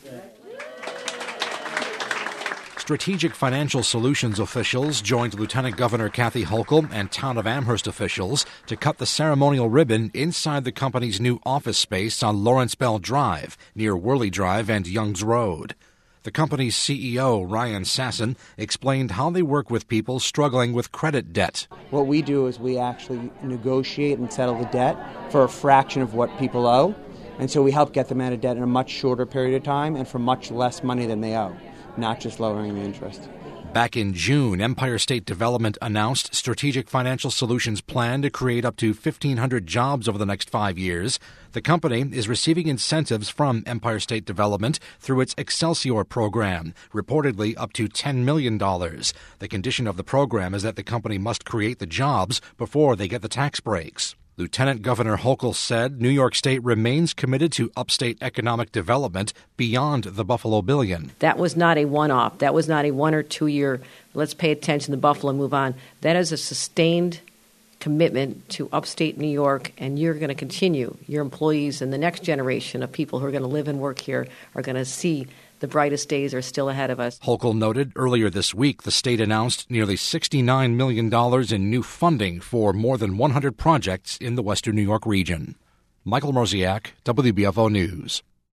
Strategic Financial Solutions officials joined Lieutenant Governor Kathy Hochul and Town of Amherst officials to cut the ceremonial ribbon inside the company's new office space on Lawrence Bell Drive, near Worley Drive and Youngs Road. The company's CEO, Ryan Sasson, explained how they work with people struggling with credit debt. What we do is we actually negotiate and settle the debt for a fraction of what people owe. And so we help get them out of debt in a much shorter period of time and for much less money than they owe, not just lowering the interest. Back in June, Empire State Development announced Strategic Financial Solutions' plan to create up to 1,500 jobs over the next 5 years. The company is receiving incentives from Empire State Development through its Excelsior program, reportedly up to $10 million. The condition of the program is that the company must create the jobs before they get the tax breaks. Lieutenant Governor Hochul said New York State remains committed to upstate economic development beyond the Buffalo Billion. That was not a one-off. That was not a 1 or 2 year, let's pay attention to Buffalo and move on. That is a sustained commitment to upstate New York, and you're going to continue. Your employees and the next generation of people who are going to live and work here are going to see the brightest days are still ahead of us. Hochul noted earlier this week the state announced nearly $69 million in new funding for more than 100 projects in the western New York region. Michael Mroziak, WBFO News.